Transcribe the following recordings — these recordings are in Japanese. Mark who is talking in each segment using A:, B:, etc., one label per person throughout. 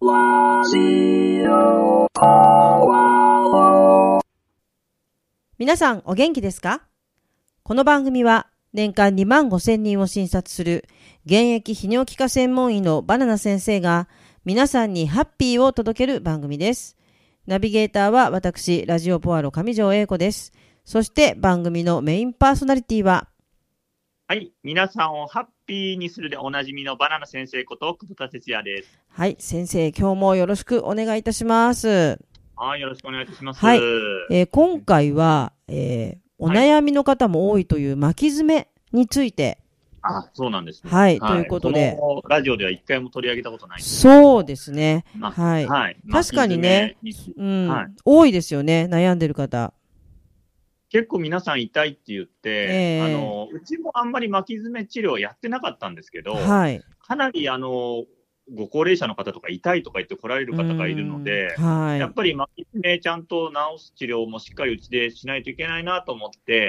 A: ラジオポアロ。
B: 皆さんお元気ですか？この番組は年間2万5千人を診察する現役泌尿器科専門医のバナナ先生が皆さんにハッピーを届ける番組です。ナビゲーターは私、ラジオポアロ上条英子です。そして番組のメインパーソナリティは、
C: はい、皆さんをハッピーにするでおなじみのバナナ先生こと久保田哲也です。
B: はい、先生、今日もよろしくお願いいたします。
C: はい、よろしくお願いいたします。
B: はい、今回は、お悩みの方も多いという巻き爪について、
C: あ、そうなんですね。
B: はい、ということで、
C: このラジオでは一回も取り上げたことないんです。
B: そうですね。
C: はい。
B: 確かにね、
C: はい、
B: 多いですよね、悩んでる方。
C: 結構皆さん痛いって言って、うちもあんまり巻き爪治療やってなかったんですけど、
B: はい、
C: かなりご高齢者の方とか痛いとか言って来られる方がいるので、
B: はい、
C: やっぱり巻き爪ちゃんと治す治療もしっかりうちでしないといけないなと思って、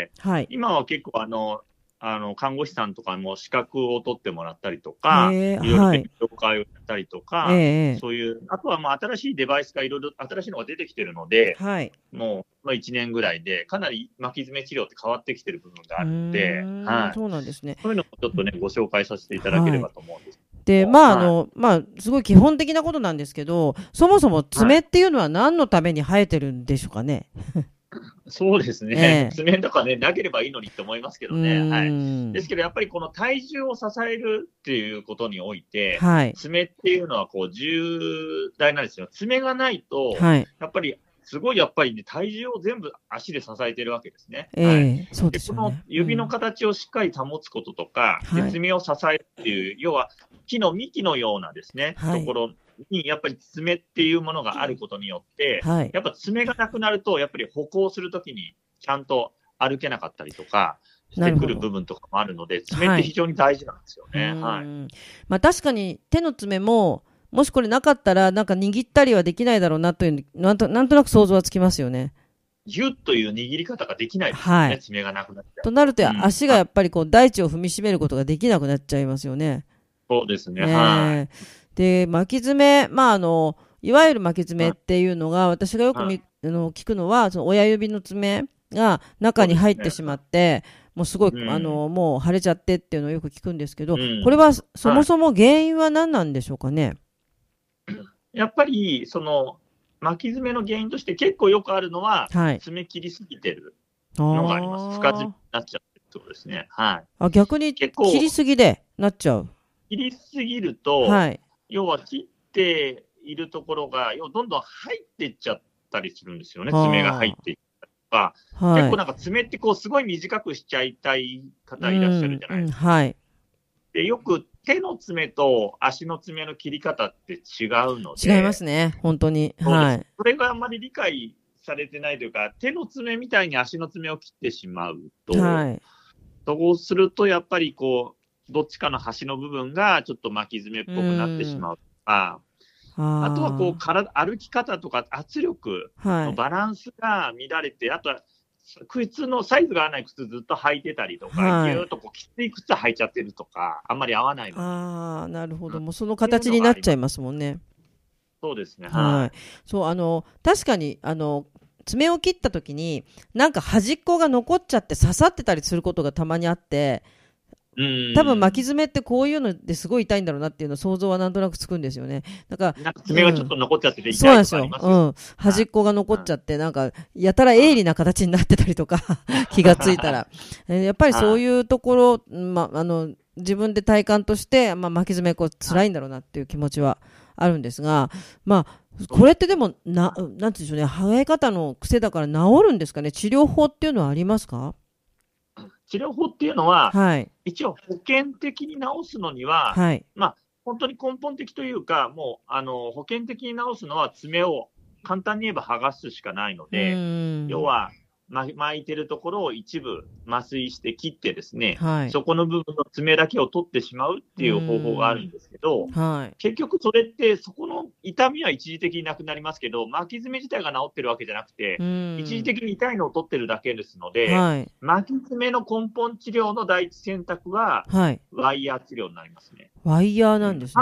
B: はい、
C: 今は結構看護師さんとかも資格を取ってもらったりとか、いろいろ勉強会をやったりとか、そういう、あとはまあ新しいデバイスがいろいろ新しいのが出てきてるので、
B: はい、
C: もう1年ぐらいでかなり巻き爪治療って変わってきてる部分があるので、はい、
B: そうなんですね。
C: そういうのもちょっとね、ご紹介させていただければと思うんです。
B: で、すごい基本的なことなんですけど、そもそも爪っていうのは何のために生えてるんでしょうかね。
C: そうですね。爪とかね、なければいいのにって思いますけどね。はい。ですけど、やっぱりこの体重を支えるっていうことにおいて、爪っていうのは重大なんですよ。爪がないと、やっぱり、すごいやっぱりね、体重を全部足で支えてるわけですね。
B: そうですよね。
C: この指の形をしっかり保つこととか、爪を支えるっていう、要は木の幹のようなですね、ところに、やっぱり爪っていうものがあることによって、やっぱ爪がなくなると、やっぱり歩行するときにちゃんと歩けなかったりとかしてくる部分とかもあるので、爪って非常に大事なんですよね。
B: 確かに手の爪も、もしこれなかったら、なんか握ったりはできないだろうなという、なんとなく想像はつきますよね。
C: ギュッという握り方ができないですよね、爪がなくなっちゃう。
B: となると、足がやっぱり大地を踏みしめることができなくなっちゃいますよね。
C: そうですね。
B: で、巻き爪、いわゆる巻き爪っていうのが、私がよく聞くのは、その親指の爪が中に入ってしまって、もうすごい、もう腫れちゃってっていうのをよく聞くんですけど、これはそもそも原因は何なんでしょうかね。
C: やっぱり、巻き爪の原因として結構よくあるのは、爪切りすぎてるのがあります。深爪になっちゃってるってことですね。
B: 逆に切りすぎでなっちゃう。
C: 切りすぎると、要は切っているところが、どんどん入っていっちゃったりするんですよね。爪が入っていったりとか。結構なんか爪ってすごい短くしちゃいたい方いらっしゃるじゃないですか。で、よく手の爪と足の爪の切り方って違うので。
B: 違いますね、本当に。
C: それがあんまり理解されてないというか、手の爪みたいに足の爪を切ってしまうと、そうするとやっぱりどっちかの端の部分がちょっと巻き爪っぽくなってしまうとか、あとは歩き方とか圧力のバランスが乱れて、あとは靴のサイズが合わない靴ずっと履いてたりとか、ぎゅーっときつい靴履いちゃってるとか、あんまり合わないので。
B: なるほど。もうその形になっちゃいますもんね。
C: そうですね。
B: そう、確かに、爪を切った時に、なんか端っこが残っちゃって刺さってたりすることがたまにあって、多分巻き爪ってこういうのですごい痛いんだろうなっていうの想像はなんとなくつくんですよね。
C: なんか爪がちょっと残っちゃってて痛いとかありますよ。そうなんですよ。
B: 端っこが残っちゃって、なんかやたら鋭利な形になってたりとか気がついたら、やっぱりそういうところ、自分で体感として、巻き爪辛いんだろうなっていう気持ちはあるんですが、これってでもなんていうんでしょうね、生え方の癖だから治るんですかね。治療法っていうのはありますか？
C: 治療法っていうのは、一応保険的に治すのには、本当に根本的というか、もう保険的に治すのは爪を簡単に言えば剥がすしかないので、要は巻いてるところを一部麻酔して切ってですね、そこの部分の爪だけを取ってしまうっていう方法があるんですけど、結局それってそこの痛みは一時的になくなりますけど、巻き爪自体が治ってるわけじゃなくて、一時的に痛いのを取ってるだけですので、巻き爪の根本治療の第一選択は、ワイヤー治療になりますね。
B: ワイヤーなんですね。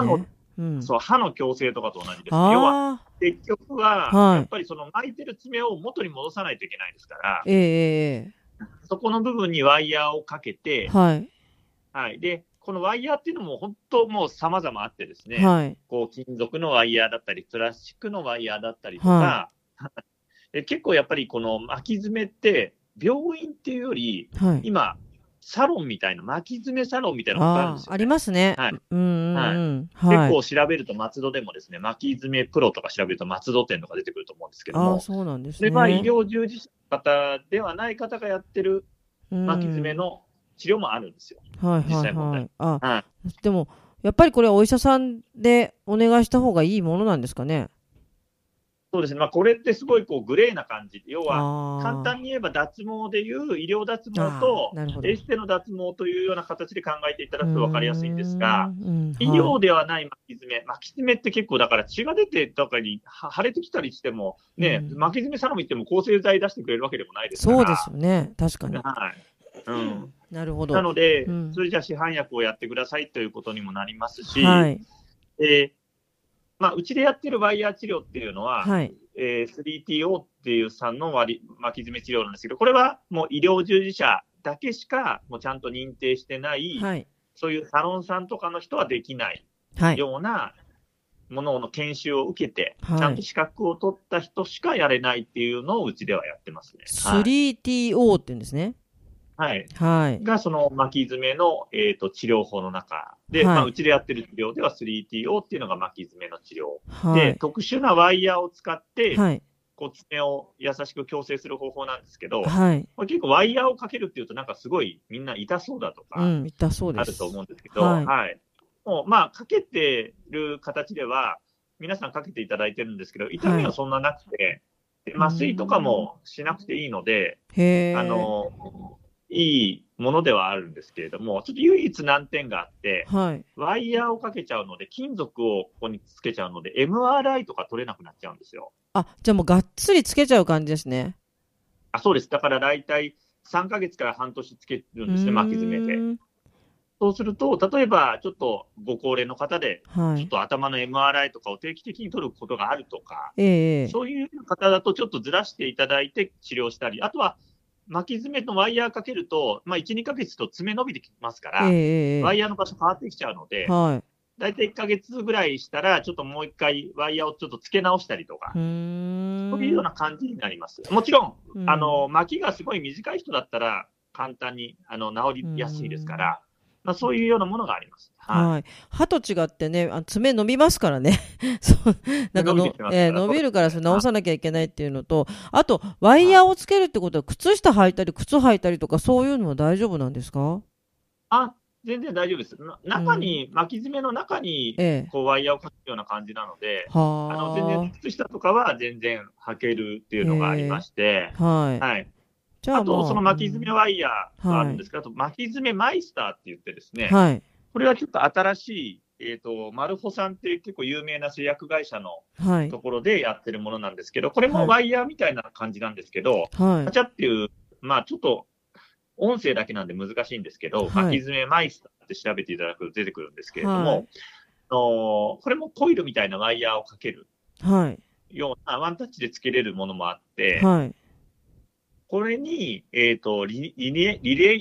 C: そう、歯の矯正とかと同じです。要は、結局は、やっぱりその巻いてる爪を元に戻さないといけないですから、そこの部分にワイヤーをかけて、はい。で、このワイヤーっていうのも本当もう様々あってですね、こう金属のワイヤーだったり、プラスチックのワイヤーだったりとか、結構やっぱりこの巻き爪って、病院っていうより、今、サロンみたいな、巻き爪サロンみたいなのがあるんですよ、ね。
B: ありますね。
C: 結構調べると松戸でもですね、巻き爪プロとか調べると松戸店とか出てくると思うんですけども。
B: そうなんですね。
C: それは医療従事者の方ではない方がやってる巻き爪の治療もあるんですよ。実際問題。
B: でも、やっぱりこれはお医者さんでお願いした方がいいものなんですかね。
C: そうですね。これってすごいこうグレーな感じ。要は、簡単に言えば脱毛でいう医療脱毛とエステの脱毛というような形で考えていただくと分かりやすいんですが、医療ではない巻き爪って結構だから血が出てとかに腫れてきたりしても、ね、巻き爪サロン行っても抗生剤出してくれるわけでもないですから。
B: そうですよね。確かに。なるほど。
C: なので、それじゃあ市販薬をやってくださいということにもなりますし、うちでやってるワイヤー治療っていうのは、3TO っていうさんの巻き爪治療なんですけど、これはもう医療従事者だけしかもうちゃんと認定してない、そういうサロンさんとかの人はできないようなものの研修を受けて、ちゃんと資格を取った人しかやれないっていうのをうちではやってますね。
B: 3TO って言うんですね。
C: が、その巻き爪の、治療法の中で、うちでやってる治療では 3TO っていうのが巻き爪の治療。で、特殊なワイヤーを使って、こう爪を優しく矯正する方法なんですけど、結構ワイヤーをかけるっていうとなんかすごいみんな痛そうだとか、あると思うんですけど、もうかけてる形では、皆さんかけていただいてるんですけど、痛みはそんななくて、麻酔とかもしなくていいので、いいものではあるんですけれども、ちょっと唯一難点があって、ワイヤーをかけちゃうので、金属をここにつけちゃうので、MRI とか取れなくなっちゃうんですよ。
B: じゃあもうがっつりつけちゃう感じですね。
C: そうです。だから大体3ヶ月から半年つけるんですね、巻き爪で。そうすると、例えばちょっとご高齢の方で、ちょっと頭の MRI とかを定期的に取ることがあるとか、そういう方だとちょっとずらしていただいて治療したり、あとは、巻き爪のワイヤーかけると、1、2ヶ月と爪伸びてきますから、ワイヤーの場所変わってきちゃうので、大体1ヶ月ぐらいしたら、ちょっともう一回ワイヤーをちょっと付け直したりとか、そういうような感じになります。もちろん、巻きがすごい短い人だったら、簡単に治りやすいですから、そういうようなものがあります。
B: 歯と違ってね、爪伸びますからね。なんか伸びるからそれ直さなきゃいけないっていうのと、あと、ワイヤーをつけるってことは、靴下履いたり、靴履いたりとか、そういうのは大丈夫なんですか？
C: 全然大丈夫です。中に、巻き爪の中に、こう、ワイヤーをかけるような感じなので、全然靴下とかは全然履けるっていうのがありまして、あと、その巻き爪ワイヤーがあるんですけど、あと巻き爪マイスターって言ってですね、これはちょっと新しい、マルホさんっていう結構有名な製薬会社のところでやってるものなんですけど、これもワイヤーみたいな感じなんですけど、カチャっていう、ちょっと音声だけなんで難しいんですけど、巻き爪マイスターって調べていただくと出てくるんですけれども、これもコイルみたいなワイヤーをかけるようなワンタッチでつけれるものもあって、これに、リネ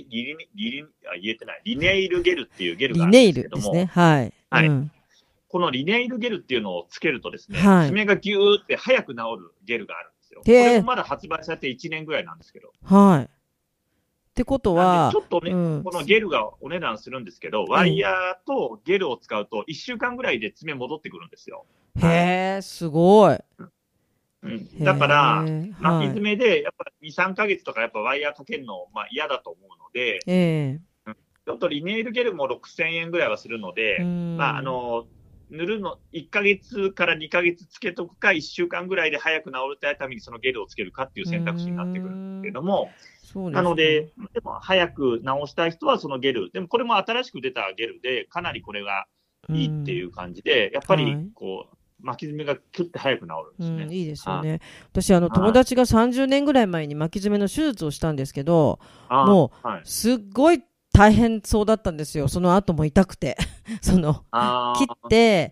C: イルゲルっていうゲルがあるんですけども、このリネイルゲルっていうのをつけるとですね、爪がギューって早く治るゲルがあるんですよ。これもまだ発売されて1年ぐらいなんですけど。
B: ってことは、
C: ちょっとね、このゲルがお値段するんですけど、ワイヤーとゲルを使うと1週間ぐらいで爪戻ってくるんですよ。
B: すごい。
C: だから、巻き爪で、やっぱ2、3ヶ月とかやっぱワイヤーかけるの、嫌だと思うので、ちょっとリネイルゲルも6000円ぐらいはするので、塗るの1ヶ月から2ヶ月つけとくか、1週間ぐらいで早く治るためにそのゲルをつけるかっていう選択肢になってくるんですけれども、なので、でも早く治したい人はそのゲル、でもこれも新しく出たゲルで、かなりこれがいいっていう感じで、やっぱりこう、巻き爪がキュッて早く治るんですね。
B: いいですよね。私、友達が30年ぐらい前に巻き爪の手術をしたんですけど、もう、すっごい大変そうだったんですよ。その後も痛くて。 切って、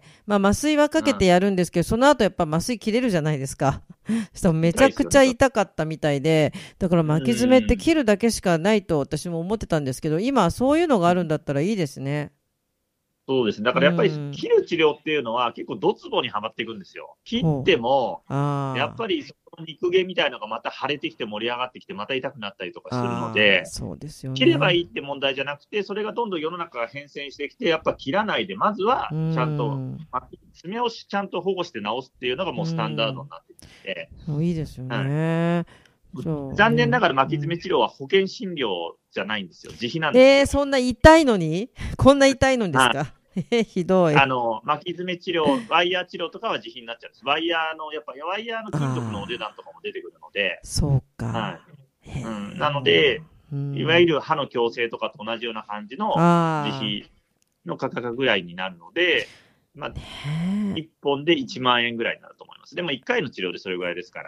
B: 麻酔はかけてやるんですけど、その後やっぱ麻酔切れるじゃないですか。そしたらめちゃくちゃ痛かったみたいで、だから巻き爪って切るだけしかないと私も思ってたんですけど、今そういうのがあるんだったらいいですね。
C: そうですね。だからやっぱり切る治療っていうのは結構ドツボにはまっていくんですよ。切っても、やっぱりその肉毛みたいなのがまた腫れてきて盛り上がってきてまた痛くなったりとかするので、
B: そうですよね。
C: 切ればいいって問題じゃなくて、それがどんどん世の中が変遷してきて、やっぱ切らないで、まずはちゃんと、爪をちゃんと保護して治すっていうのがもうスタンダードになってきて。
B: いいですよね。
C: 残念ながら巻き爪治療は保険診療じゃないんですよ。自費なんですよ。
B: そんな痛いのにこんな痛いのにですか？ひどい。
C: 巻き爪治療、ワイヤー治療とかは自費になっちゃうんです。ワイヤーの金属のお値段とかも出てくるので。
B: そうか。
C: はい。なので、いわゆる歯の矯正とかと同じような感じの自費の価格ぐらいになるので、1本で1万円ぐらいになると思います。でも1回の治療でそれぐらいですから、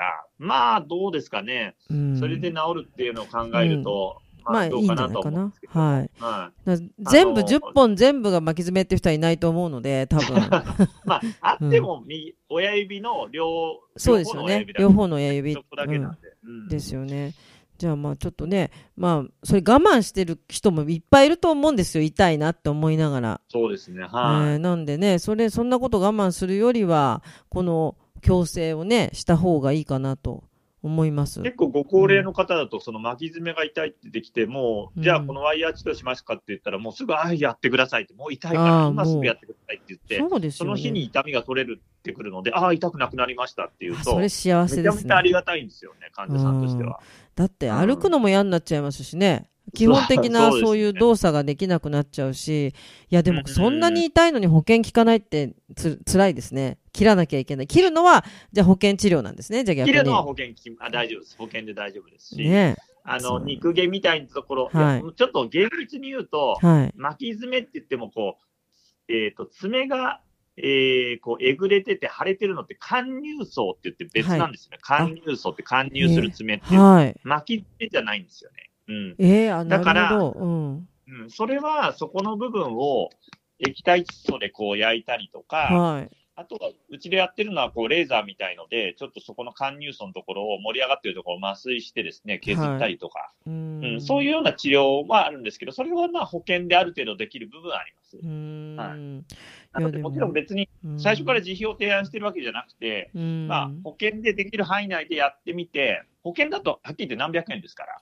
C: どうですかね。それで治るっていうのを考えると、どうかなと思うんですけど。
B: はい。全部、10本全部が巻き爪っていう人はいないと思うので、多分。
C: あっても、親指の
B: そうですよね。両方の親指。
C: そこだけなんで。
B: ですよね。じゃあちょっとね、それ我慢してる人もいっぱいいると思うんですよ。痛いなって思いながら。
C: そうですね。はい。
B: なんでね、そんなこと我慢するよりは、この矯正をね、した方がいいかなと思います。
C: 結構ご高齢の方だと、その巻き爪が痛いってできて、もう、じゃあこのワイヤー治療しますかって言ったら、もうすぐ、やってくださいって、もう痛いから今すぐやってくださいって言って、
B: そうですよね。
C: その日に痛みが取れるってくるので、痛くなくなりましたっていうと、
B: それ幸せですね。
C: めちゃめちゃありがたいんですよね、患者さんとしては。
B: だって歩くのも嫌になっちゃいますしね。基本的なそういう動作ができなくなっちゃうし、いやでもそんなに痛いのに保険効かないって辛いですね。切らなきゃいけない。切るのはじゃあ保険治療なんですね。じゃあ逆に。
C: 切るのは大丈夫です。保険で大丈夫ですし、ね、肉毛みたいなところ、ちょっと厳密に言うと、巻き爪って言っても爪がこうえぐれてて腫れてるのって貫入層って言って別なんですよね。貫入層って貫入する爪っていう、巻き爪じゃないんですよね。だから、それはそこの部分を液体窒素でこう焼いたりとか、あとはうちでやってるのはこうレーザーみたいので、ちょっとそこの貫入層のところを盛り上がっているところを麻酔してですね、削ったりとか、そういうような治療はあるんですけど、それは保険である程度できる部分はあります。なのでもちろん別に最初から自費を提案してるわけじゃなくて、保険でできる範囲内でやってみて、保険だとはっきり言って何百円ですから。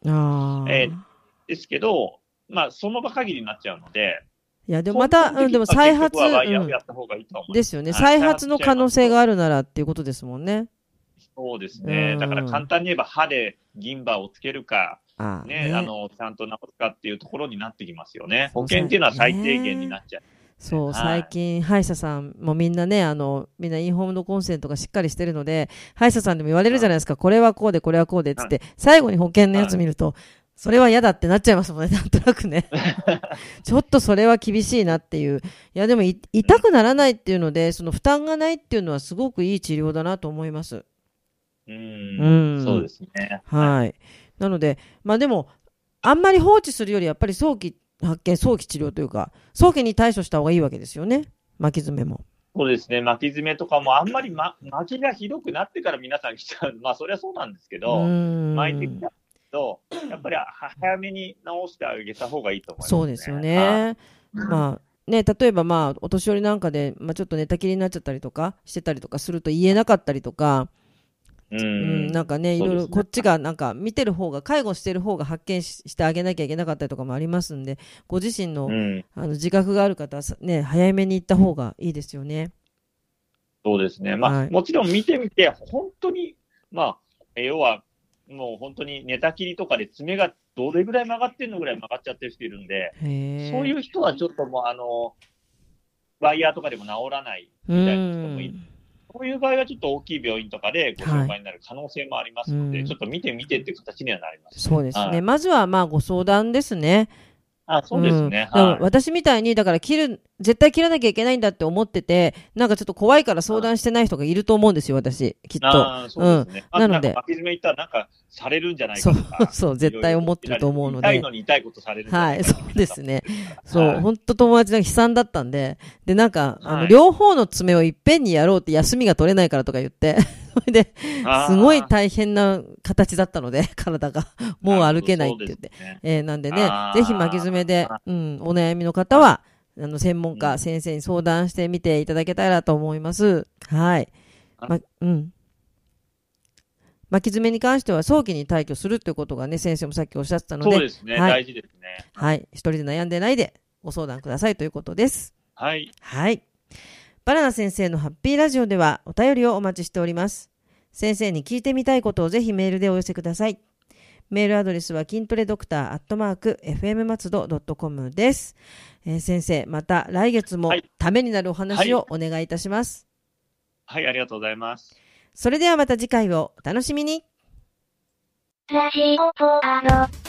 C: ですけど、その場限りになっちゃうので、
B: いや、でもまた、でも再発、ですよね。再発の可能性があるならっていうことですもんね。
C: そうですね。だから簡単に言えば歯で銀歯をつけるか、ちゃんと治すかっていうところになってきますよね。保険っていうのは最低限になっちゃう。
B: そう、最近、歯医者さんもみんなね、みんなインフォームドコンセントがしっかりしてるので、歯医者さんでも言われるじゃないですか、これはこうで、これはこうで、つって、最後に保険のやつ見ると、それは嫌だってなっちゃいますもんね、なんとなくね。ちょっとそれは厳しいなっていう。いや、でも痛くならないっていうので、その負担がないっていうのはすごくいい治療だなと思います。
C: そうですね。
B: はい。なので、でも、あんまり放置するより、やっぱり早期発見、早期治療というか、早期に対処した方がいいわけですよね。巻き爪も。
C: そうですね。巻き爪とかもあんまり、巻きがひどくなってから皆さん来ちゃう。それはそうなんですけど、巻いてきたと、やっぱり早めに直してあげた方がいいと思いますね。
B: そうですよね。例えばお年寄りなんかで、ちょっと寝たきりになっちゃったりとかしてたりとかすると言えなかったりとか、なんかね、いろいろこっちがなんか見てる方が、介護してる方が発見してあげなきゃいけなかったりとかもありますんで、ご自身の、自覚がある方はね、早めに行った方がいいですよね。
C: そうですね。もちろん見てみて、本当に、要は、もう本当に寝たきりとかで爪がどれぐらい曲がってるのぐらい曲がっちゃってる人いるんで、そういう人はちょっともうワイヤーとかでも治らないみたいな人もいる。そういう場合はちょっと大きい病院とかでご紹介になる可能性もありますので、ちょっと見てっていう形にはなります。
B: そうですね。まずはご相談ですね。
C: そうですね。
B: 私みたいに、だから絶対切らなきゃいけないんだって思ってて、なんかちょっと怖いから相談してない人がいると思うんですよ、私、きっと。
C: そうですね。
B: なので。
C: 巻き爪行ったらなんかされるんじゃないかとか。
B: そう、絶対思ってると思うので。
C: 痛いのに痛いことされるんじゃないか。
B: そうですね。そう、本当友達が悲惨だったんで、で、なんか、両方の爪をいっぺんにやろうって休みが取れないからとか言って、それで、すごい大変な形だったので、体が。もう歩けないって言って。なんでね、ぜひ巻き爪で、お悩みの方は、専門家、先生に相談してみていただけたらと思います。はい。巻き爪に関しては早期に退去するということがね、先生もさっきおっしゃってたので。
C: そうですね。大事ですね。
B: はい。一人で悩んでないでご相談くださいということです。
C: はい。
B: はい。バナナ先生のハッピーラジオではお便りをお待ちしております。先生に聞いてみたいことをぜひメールでお寄せください。メールアドレスは筋トレドクター@fm松戸.com です。先生、また来月もためになるお話をお願いいたします。
C: はい、ありがとうございます。
B: それではまた次回をお楽しみに。
A: ラジオポアロ。